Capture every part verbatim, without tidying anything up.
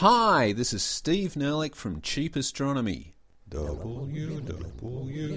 Hi, this is Steve Nerlich from Cheap Astronomy. w w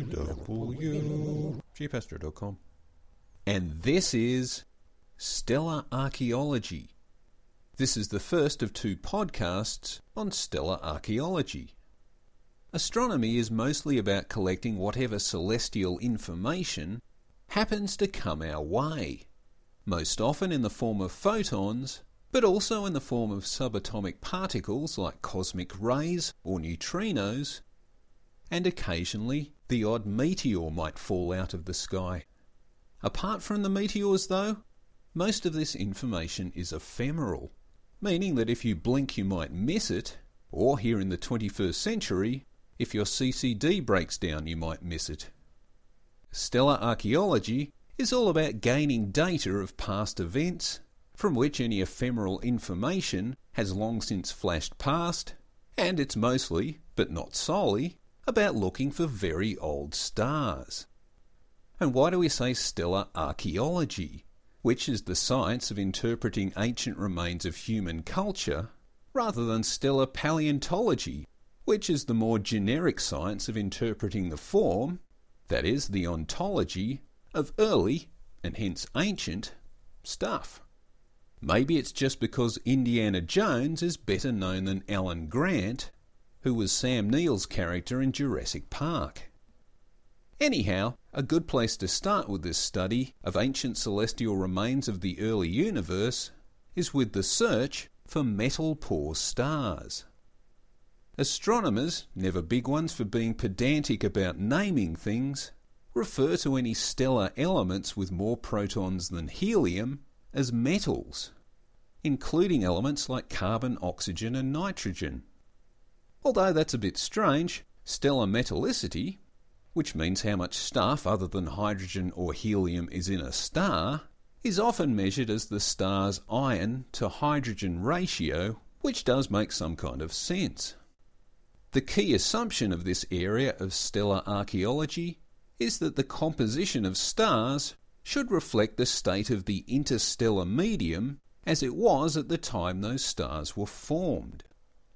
w dot cheap astro dot com. And this is Stellar Archaeology. This is the first of two podcasts on stellar archaeology. Astronomy is mostly about collecting whatever celestial information happens to come our way, most often in the form of photons, but also in the form of subatomic particles like cosmic rays or neutrinos, and occasionally the odd meteor might fall out of the sky. Apart from the meteors though, most of this information is ephemeral, meaning that if you blink you might miss it, or here in the twenty-first century, if your C C D breaks down you might miss it. Stellar archaeology is all about gaining data of past events, from which any ephemeral information has long since flashed past, and it's mostly, but not solely, about looking for very old stars. And why do we say stellar archaeology, which is the science of interpreting ancient remains of human culture, rather than stellar paleontology, which is the more generic science of interpreting the form, that is, the ontology, of early, and hence ancient, stuff? Maybe it's just because Indiana Jones is better known than Alan Grant, who was Sam Neill's character in Jurassic Park. Anyhow, a good place to start with this study of ancient celestial remains of the early universe is with the search for metal-poor stars. Astronomers, never big ones for being pedantic about naming things, refer to any stellar elements with more protons than helium as metals, including elements like carbon, oxygen and nitrogen. Although that's a bit strange, stellar metallicity, which means how much stuff other than hydrogen or helium is in a star, is often measured as the star's iron to hydrogen ratio, which does make some kind of sense. The key assumption of this area of stellar archaeology is that the composition of stars should reflect the state of the interstellar medium as it was at the time those stars were formed.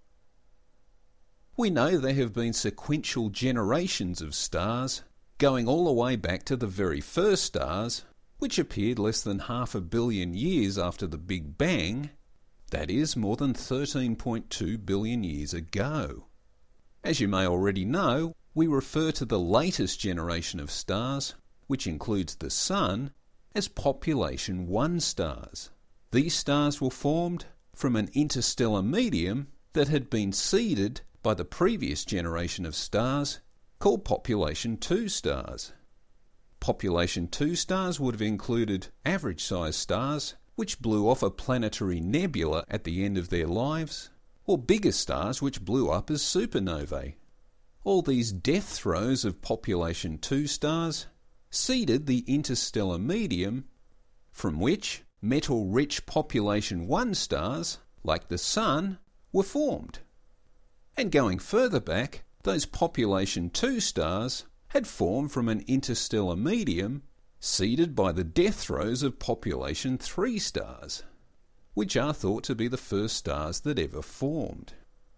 We know there have been sequential generations of stars, going all the way back to the very first stars, which appeared less than half a billion years after the Big Bang, that is, more than thirteen point two billion years ago. As you may already know, we refer to the latest generation of stars, which includes the Sun, as population one stars. These stars were formed from an interstellar medium that had been seeded by the previous generation of stars, called population two stars. Population two stars would have included average-sized stars, which blew off a planetary nebula at the end of their lives, or bigger stars which blew up as supernovae. All these death throes of population two stars seeded the interstellar medium from which metal-rich population one stars, like the Sun, were formed. And going further back, those population two stars had formed from an interstellar medium seeded by the death throes of population three stars, which are thought to be the first stars that ever formed.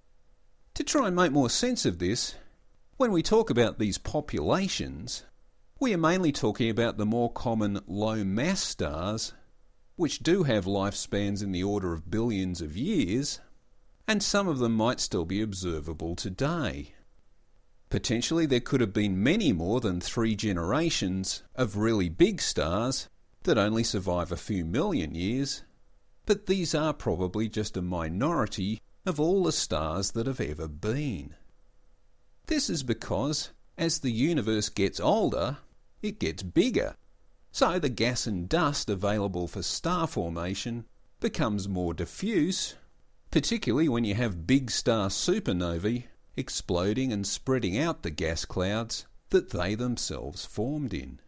To try and make more sense of this, when we talk about these populations, we are mainly talking about the more common low-mass stars, which do have lifespans in the order of billions of years, and some of them might still be observable today. Potentially there could have been many more than three generations of really big stars that only survive a few million years, but these are probably just a minority of all the stars that have ever been. This is because, as the universe gets older, it gets bigger, so the gas and dust available for star formation becomes more diffuse, particularly when you have big star supernovae exploding and spreading out the gas clouds that they themselves formed in.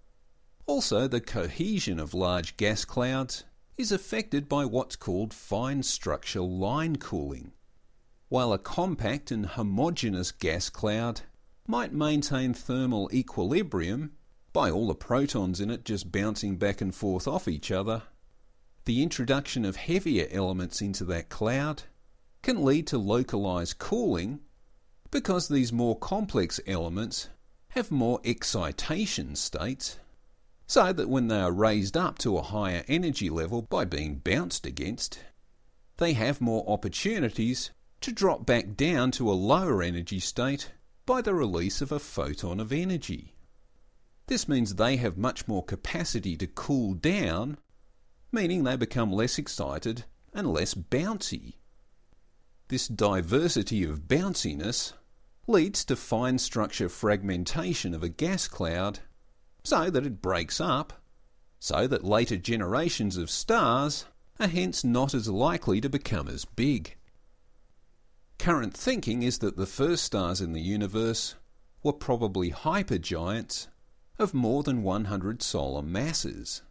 Also, the cohesion of large gas clouds is affected by what's called fine structure line cooling, while a compact and homogeneous gas cloud might maintain thermal equilibrium by all the protons in it just bouncing back and forth off each other. The introduction of heavier elements into that cloud can lead to localized cooling because these more complex elements have more excitation states, so that when they are raised up to a higher energy level by being bounced against, they have more opportunities to drop back down to a lower energy state by the release of a photon of energy. This means they have much more capacity to cool down, meaning they become less excited and less bouncy. This diversity of bounciness leads to fine structure fragmentation of a gas cloud so that it breaks up, so that later generations of stars are hence not as likely to become as big. Current thinking is that the first stars in the universe were probably hypergiants of more than one hundred solar masses.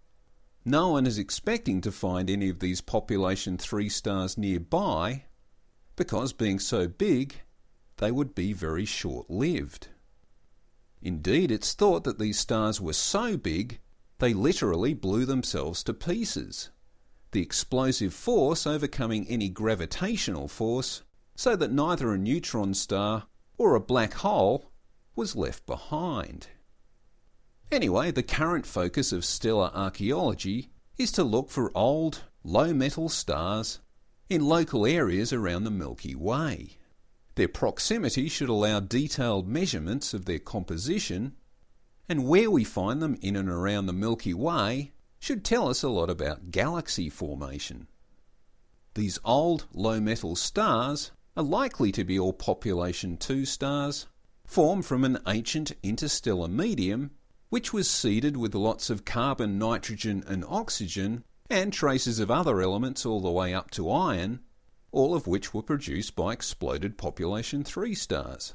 No one is expecting to find any of these population three stars nearby because, being so big, they would be very short-lived. Indeed, it's thought that these stars were so big they literally blew themselves to pieces, the explosive force overcoming any gravitational force, so that neither a neutron star or a black hole was left behind. Anyway, the current focus of stellar archaeology is to look for old, low-metal stars in local areas around the Milky Way. Their proximity should allow detailed measurements of their composition, and where we find them in and around the Milky Way should tell us a lot about galaxy formation. These old, low-metal stars are likely to be all population two stars, formed from an ancient interstellar medium which was seeded with lots of carbon, nitrogen and oxygen, and traces of other elements all the way up to iron, all of which were produced by exploded population three stars.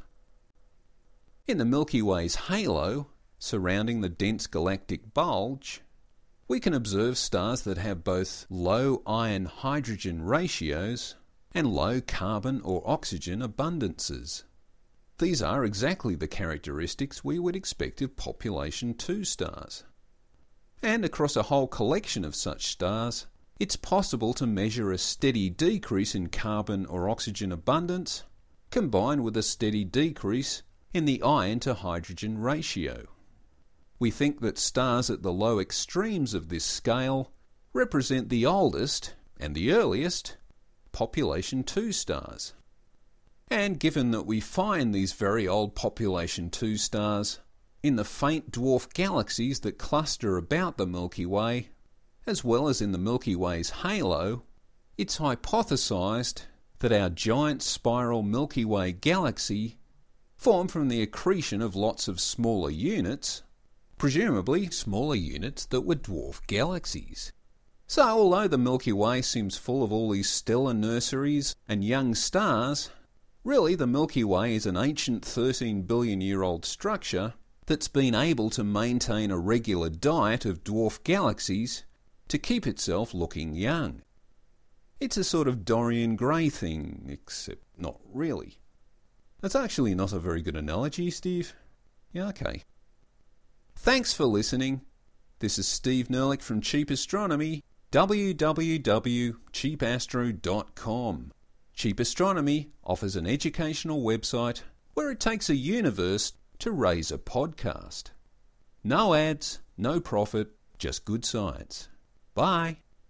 In the Milky Way's halo, surrounding the dense galactic bulge, we can observe stars that have both low iron-hydrogen ratios and low carbon or oxygen abundances. These are exactly the characteristics we would expect of population two stars. And across a whole collection of such stars, it's possible to measure a steady decrease in carbon or oxygen abundance combined with a steady decrease in the iron to hydrogen ratio. We think that stars at the low extremes of this scale represent the oldest and the earliest population two stars. And given that we find these very old population two stars in the faint dwarf galaxies that cluster about the Milky Way, as well as in the Milky Way's halo, it's hypothesized that our giant spiral Milky Way galaxy formed from the accretion of lots of smaller units, presumably smaller units that were dwarf galaxies. So although the Milky Way seems full of all these stellar nurseries and young stars, really the Milky Way is an ancient thirteen billion year old structure that's been able to maintain a regular diet of dwarf galaxies to keep itself looking young. It's a sort of Dorian Gray thing, except not really. That's actually not a very good analogy, Steve. Yeah, okay. Thanks for listening. This is Steve Nerlich from Cheap Astronomy, w w w dot cheap astro dot com. Cheap Astronomy offers an educational website where it takes a universe to raise a podcast. No ads, no profit, just good science. Bye.